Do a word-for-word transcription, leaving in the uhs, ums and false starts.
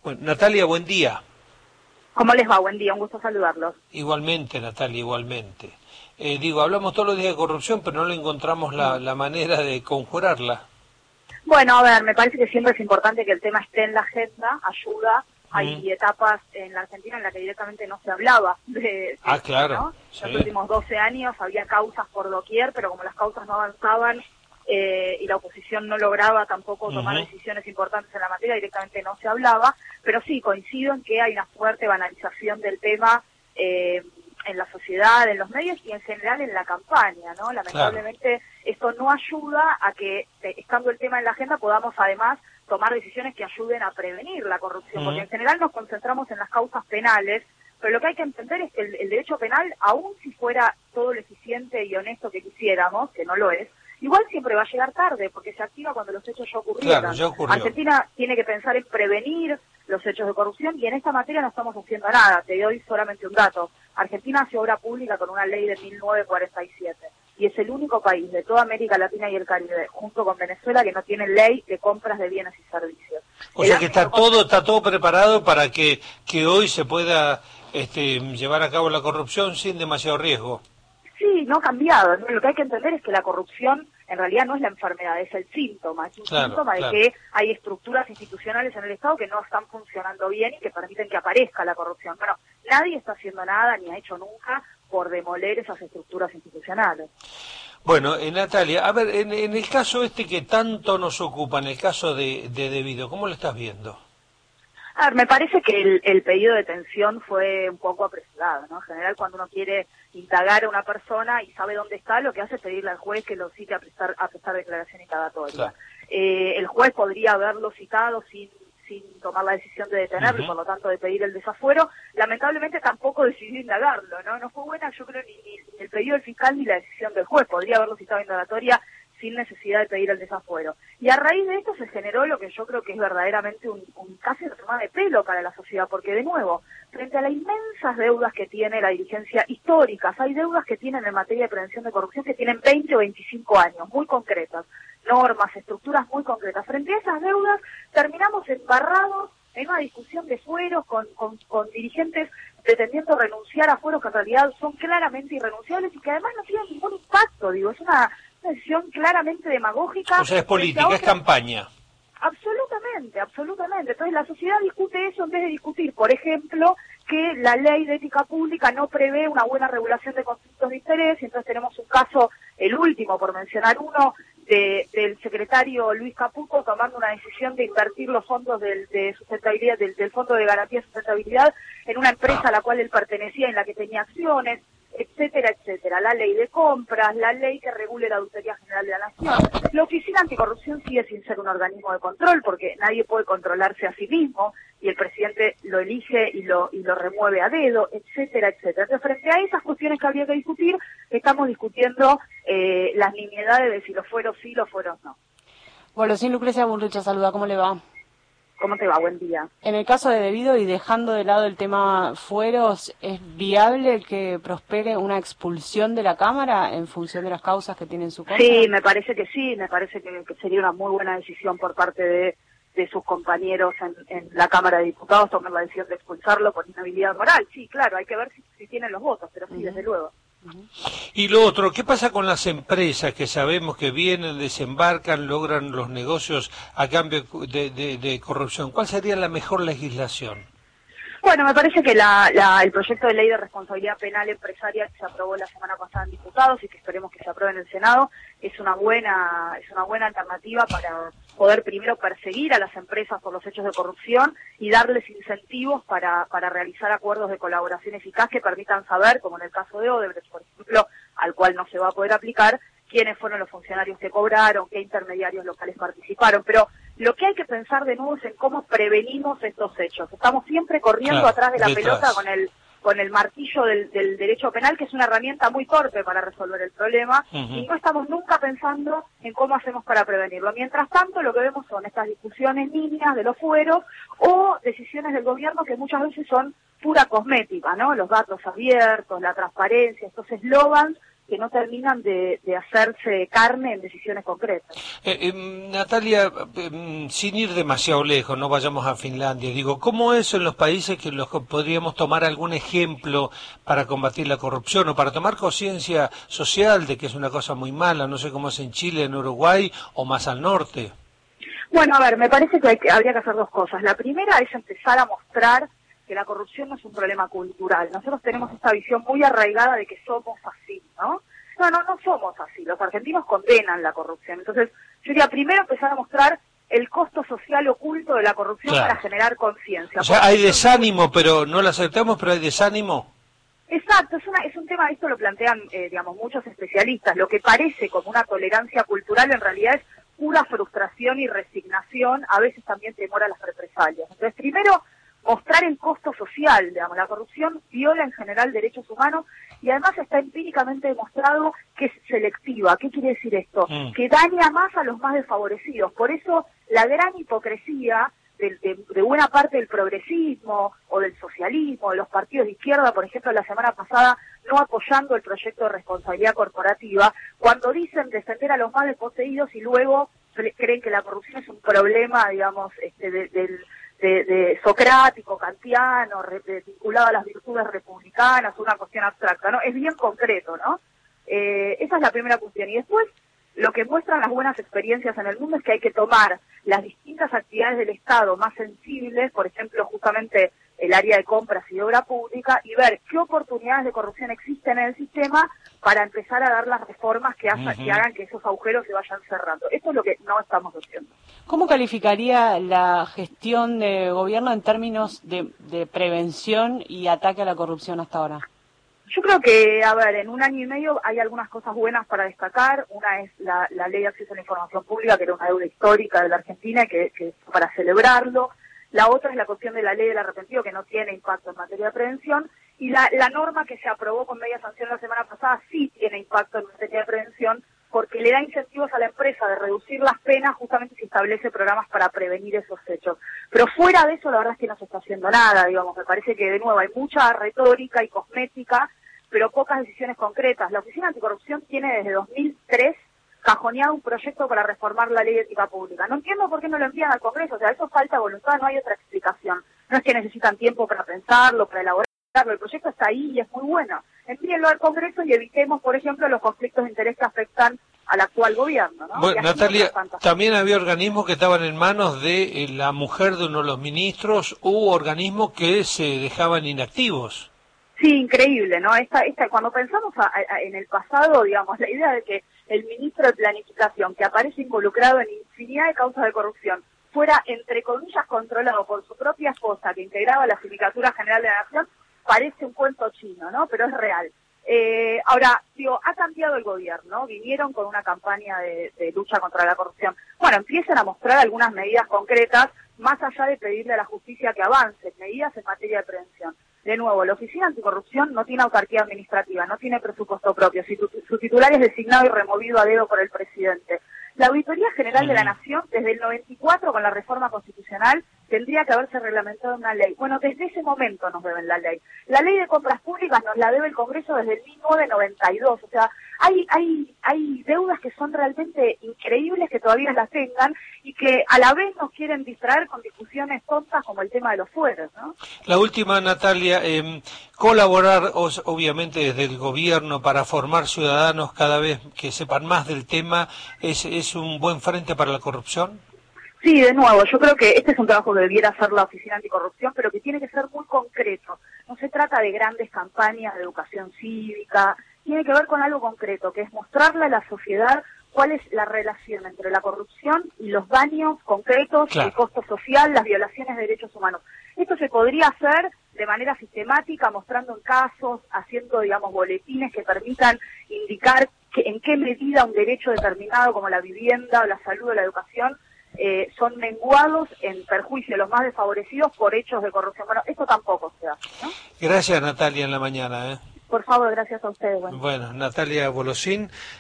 Bueno, Natalia, buen día. ¿Cómo les va? Buen día, un gusto saludarlos. Igualmente, Natalia, igualmente. Eh, digo, hablamos todos los días de corrupción, pero no le encontramos la, la manera de conjurarla. Bueno, a ver, me parece que siempre es importante que el tema esté en la agenda, ayuda. Hay Mm. etapas en la Argentina en las que directamente no se hablaba de, de Ah, esto, claro. ¿no? Sí. En los últimos doce años había causas por doquier, pero como las causas no avanzaban eh, y la oposición no lograba tampoco tomar Uh-huh. decisiones importantes en la materia, directamente no se hablaba. Pero sí, coincido en que hay una fuerte banalización del tema eh, en la sociedad, en los medios y en general en la campaña, ¿no? Lamentablemente esto no ayuda a que, estando el tema en la agenda, podamos además tomar decisiones que ayuden a prevenir la corrupción, Uh-huh. porque en general nos concentramos en las causas penales, pero lo que hay que entender es que el, el derecho penal, aun si fuera todo lo eficiente y honesto que quisiéramos, que no lo es, igual siempre va a llegar tarde, porque se activa cuando los hechos ya ocurrieron. Claro, ya ocurrió. Argentina tiene que pensar en prevenir los hechos de corrupción y en esta materia no estamos haciendo nada. Te doy solamente un dato. Argentina hace obra pública con una ley de mil novecientos cuarenta y siete y es el único país de toda América Latina y el Caribe, junto con Venezuela, que no tiene ley de compras de bienes y servicios. O El sea que está ámbito todo está todo preparado para que, que hoy se pueda este, llevar a cabo la corrupción sin demasiado riesgo. Sí, no ha cambiado. ¿no? Lo que hay que entender es que la corrupción en realidad no es la enfermedad, es el síntoma. Es un Claro, síntoma de claro. que hay estructuras institucionales en el Estado que no están funcionando bien y que permiten que aparezca la corrupción. Bueno, nadie está haciendo nada, ni ha hecho nunca, por demoler esas estructuras institucionales. Bueno, eh, Natalia, a ver, en, en el caso este que tanto nos ocupa, en el caso de, de Debido, ¿cómo lo estás viendo? A ver, me parece que el, el pedido de detención fue un poco apresurado, ¿no? En general, cuando uno quiere indagar a una persona y sabe dónde está, lo que hace es pedirle al juez que lo cite a prestar, a prestar declaración indagatoria. Claro. Eh, el juez podría haberlo citado sin sin tomar la decisión de detenerlo y Uh-huh. por lo tanto de pedir el desafuero. Lamentablemente tampoco decidió indagarlo, ¿no? No fue buena, yo creo, ni, ni el pedido del fiscal ni la decisión del juez. Podría haberlo citado indagatoria sin necesidad de pedir el desafuero. Y a raíz de esto se generó lo que yo creo que es verdaderamente un, un casi una toma de pelo para la sociedad, porque de nuevo, frente a las inmensas deudas que tiene la dirigencia históricas, hay deudas que tienen en materia de prevención de corrupción que tienen veinte o veinticinco años, muy concretas, normas, estructuras muy concretas. Frente a esas deudas terminamos embarrados en una discusión de fueros con, con, con dirigentes pretendiendo renunciar a fueros que en realidad son claramente irrenunciables y que además no tienen ningún impacto, digo, es una una decisión claramente demagógica. O sea, es política, otra... es campaña. Absolutamente, absolutamente. Entonces la sociedad discute eso en vez de discutir, por ejemplo, que la ley de ética pública no prevé una buena regulación de conflictos de interés, y entonces tenemos un caso, el último, por mencionar uno, de, del secretario Luis Caputo tomando una decisión de invertir los fondos del, de sustentabilidad, del, del Fondo de Garantía de Sustentabilidad en una empresa a la cual él pertenecía, en la que tenía acciones, etcétera, etcétera. La ley de compras, la ley que regule la Auditoría General de la Nación. La Oficina Anticorrupción sigue sin ser un organismo de control porque nadie puede controlarse a sí mismo y el presidente lo elige y lo y lo remueve a dedo, etcétera, etcétera. Entonces, frente a esas cuestiones que habría que discutir, estamos discutiendo eh, las nimiedades de si los fueros sí, los fueros no. Bueno, sin Lucrecia Burrucha, saluda, ¿cómo le va? ¿Cómo te va? Buen día. En el caso de Debido y dejando de lado el tema fueros, ¿es viable que prospere una expulsión de la Cámara en función de las causas que tiene en su contra? Sí, me parece que sí, me parece que, que sería una muy buena decisión por parte de, de sus compañeros en, en la Cámara de Diputados tomar la decisión de expulsarlo por inhabilidad moral. Sí, claro, hay que ver si, si tienen los votos, pero sí, uh-huh. desde luego. Y lo otro, ¿qué pasa con las empresas que sabemos que vienen, desembarcan, logran los negocios a cambio de, de, de corrupción? ¿Cuál sería la mejor legislación? Bueno, me parece que la, la, el proyecto de ley de responsabilidad penal empresarial que se aprobó la semana pasada en diputados y que esperemos que se apruebe en el Senado es una buena es una buena alternativa para poder primero perseguir a las empresas por los hechos de corrupción y darles incentivos para, para realizar acuerdos de colaboración eficaz que permitan saber, como en el caso de Odebrecht, por ejemplo, al cual no se va a poder aplicar, quiénes fueron los funcionarios que cobraron, qué intermediarios locales participaron. Pero lo que hay que pensar de nuevo es en cómo prevenimos estos hechos. Estamos siempre corriendo claro, atrás de la detrás. pelota con el con el martillo del, del derecho penal, que es una herramienta muy torpe para resolver el problema, uh-huh. y no estamos nunca pensando en cómo hacemos para prevenirlo. Mientras tanto, lo que vemos son estas discusiones niñas de los fueros o decisiones del gobierno que muchas veces son pura cosmética, ¿no? Los datos abiertos, la transparencia, estos eslogans que no terminan de, de hacerse carne en decisiones concretas. Eh, eh, Natalia, eh, sin ir demasiado lejos, no vayamos a Finlandia, digo, ¿cómo es en los países que los que podríamos tomar algún ejemplo para combatir la corrupción o para tomar conciencia social de que es una cosa muy mala? No sé cómo es en Chile, en Uruguay o más al norte. Bueno, a ver, me parece que, hay que habría que hacer dos cosas. La primera es empezar a mostrar que la corrupción no es un problema cultural. Nosotros tenemos esta visión muy arraigada de que somos así, ¿no? No, no, no somos así. Los argentinos condenan la corrupción. Entonces, yo diría, primero empezar a mostrar el costo social oculto de la corrupción, claro, para generar conciencia. O sea, hay desánimo, pero no lo aceptamos, pero hay desánimo. Exacto, es, una, es un tema, esto lo plantean, eh, digamos, muchos especialistas. Lo que parece como una tolerancia cultural en realidad es pura frustración y resignación, a veces también temor a las represalias. Entonces, primero, mostrar el costo social, digamos, la corrupción viola en general derechos humanos y además está empíricamente demostrado que es selectiva. ¿Qué quiere decir esto? Mm. Que daña más a los más desfavorecidos. Por eso la gran hipocresía de, de, de buena parte del progresismo o del socialismo, de los partidos de izquierda, por ejemplo, la semana pasada no apoyando el proyecto de responsabilidad corporativa, cuando dicen defender a los más desposeídos y luego creen que la corrupción es un problema, digamos, este, de, del De, de socrático, kantiano, re, de, vinculado a las virtudes republicanas, una cuestión abstracta, ¿no? Es bien concreto, ¿no? Eh, esa es la primera cuestión. Y después, lo que muestran las buenas experiencias en el mundo es que hay que tomar las distintas actividades del Estado más sensibles, por ejemplo, justamente el área de compras y de obra pública, y ver qué oportunidades de corrupción existen en el sistema para empezar a dar las reformas que, haga, uh-huh. que hagan que esos agujeros se vayan cerrando. Esto es lo que no estamos haciendo. ¿Cómo calificaría la gestión de gobierno en términos de, de prevención y ataque a la corrupción hasta ahora? Yo creo que, a ver, en un año y medio hay algunas cosas buenas para destacar. Una es la, la Ley de Acceso a la Información Pública, que era una deuda histórica de la Argentina, que, que para celebrarlo. La otra es la cuestión de la Ley del Arrepentido, que no tiene impacto en materia de prevención. Y la, la norma que se aprobó con media sanción la semana pasada sí tiene impacto en materia de prevención, porque le da incentivos a la empresa de reducir las penas justamente si establece programas para prevenir esos hechos. Pero fuera de eso, la verdad es que no se está haciendo nada, digamos. Me parece que, de nuevo, hay mucha retórica y cosmética, pero pocas decisiones concretas. La Oficina Anticorrupción tiene desde dos mil tres cajoneado un proyecto para reformar la Ley de Ética Pública. No entiendo por qué no lo envían al Congreso, o sea, eso falta voluntad, no hay otra explicación. No es que necesitan tiempo para pensarlo, para elaborarlo, el proyecto está ahí y es muy bueno. Envíenlo al Congreso y evitemos, por ejemplo, los conflictos de interés que afectan al actual gobierno, ¿no? Bueno, Natalia, también había organismos que estaban en manos de eh, la mujer de uno de los ministros u organismos que se dejaban inactivos. Sí, increíble, ¿no? Esta, esta, cuando pensamos a, a, en el pasado, digamos, la idea de que el ministro de Planificación, que aparece involucrado en infinidad de causas de corrupción, fuera, entre comillas, controlado por su propia esposa, que integraba la Sindicatura General de la Nación, parece un cuento chino, ¿no? Pero es real. Eh, ahora, digo, ha cambiado el gobierno, vinieron con una campaña de, de lucha contra la corrupción. Bueno, empiezan a mostrar algunas medidas concretas, más allá de pedirle a la justicia que avance, medidas en materia de prevención. De nuevo, la Oficina Anticorrupción no tiene autarquía administrativa, no tiene presupuesto propio, su titular es designado y removido a dedo por el presidente. La Auditoría General de la Nación, desde el noventa y cuatro, con la reforma constitucional, tendría que haberse reglamentado una ley. Bueno, desde ese momento nos deben la ley. La ley de compras públicas nos la debe el Congreso desde el mil novecientos noventa y dos. O sea, hay hay hay deudas que son realmente increíbles que todavía las tengan y que a la vez nos quieren distraer con discusiones tontas como el tema de los fueros, ¿no? La última, Natalia, eh, colaborar os, obviamente desde el gobierno para formar ciudadanos cada vez que sepan más del tema, ¿es, es un buen frente para la corrupción? Sí, de nuevo, yo creo que este es un trabajo que debiera hacer la Oficina Anticorrupción, pero que tiene que ser muy concreto. No se trata de grandes campañas de educación cívica, tiene que ver con algo concreto, que es mostrarle a la sociedad cuál es la relación entre la corrupción y los daños concretos, claro, el costo social, las violaciones de derechos humanos. Esto se podría hacer de manera sistemática, mostrando en casos, haciendo, digamos, boletines que permitan indicar que, en qué medida un derecho determinado, como la vivienda, o la salud o la educación, Eh, son menguados en perjuicio de los más desfavorecidos por hechos de corrupción. Bueno, esto tampoco se hace, ¿no? Gracias, Natalia, en la mañana, ¿eh? Por favor, gracias a ustedes. Bueno, bueno Natalia Bolosín.